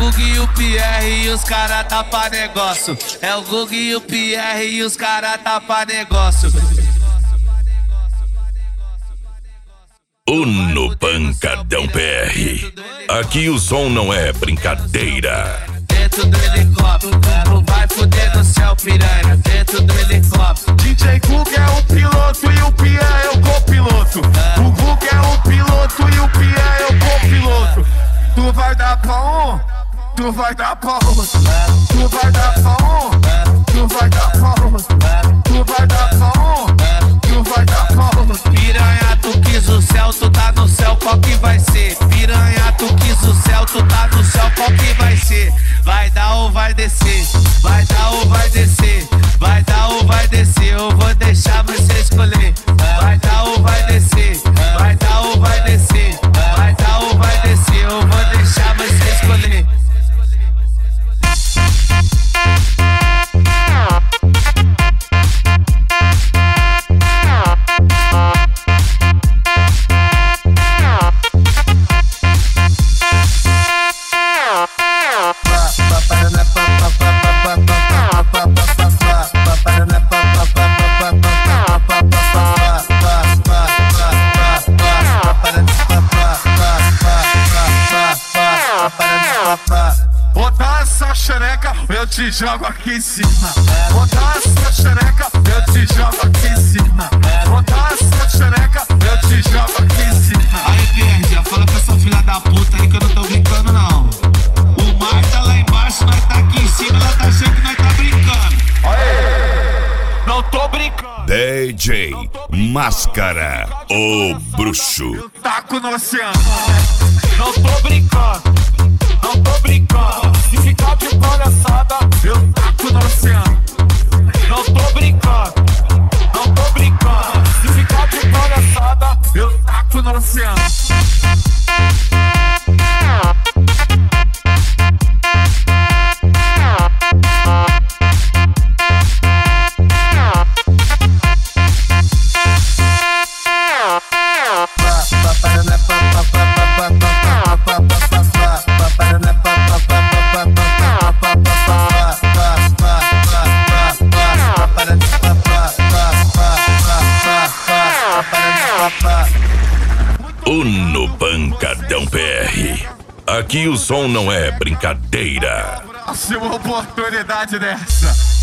Gugu e o Pierre e os cara tá pra negócio. É o Gugu e o Pierre e os cara tá pra negócio. No Pancadão PR. Aqui o som não é brincadeira. Dentro do helicóptero, vai fuder no céu, piranha. Dentro do helicóptero. DJ Gugu é o piloto e o Pierre é o copiloto. O Gugu é o piloto e o Pierre é o copiloto. Tu vai dar pra um, tu vai dar pra outro. Tu vai dar pra um, tu vai dar pra outro. Tu vai dar pra um, tu vai dar pra outro. Piranha, tu quis o céu, tu tá no céu, qual que vai ser? Piranha, tu quis o céu, tu tá no céu, qual que vai ser? Vai dar ou vai descer? Vai dar ou vai descer? Vai dar ou vai descer? Eu vou deixar você escolher. Vai dar ou vai descer? Vai dar ou vai descer? Vai dar ou vai descer? Eu vou deixar você escolher. Botar essa xereca, eu te jogo aqui em cima. Botar essa xereca, eu te jogo aqui em cima. Botar essa xereca, eu te jogo aqui em cima. Aí, Pierre, já fala pra essa filha da puta aí que eu não tô brincando, não. O mar tá lá embaixo, nós tá aqui em cima, ela tá achando que nós tá brincando. Não tô brincando. DJ Máscara, o bruxo. Taco no oceano. Não tô brincando. Não tô brincando. Se ficar de palhaçada, eu taco no oceano. Não tô brincando. Não tô brincando. Se ficar de palhaçada, eu taco no oceano. No Pancadão PR. Aqui o som não é brincadeira. Próxima oportunidade dessa.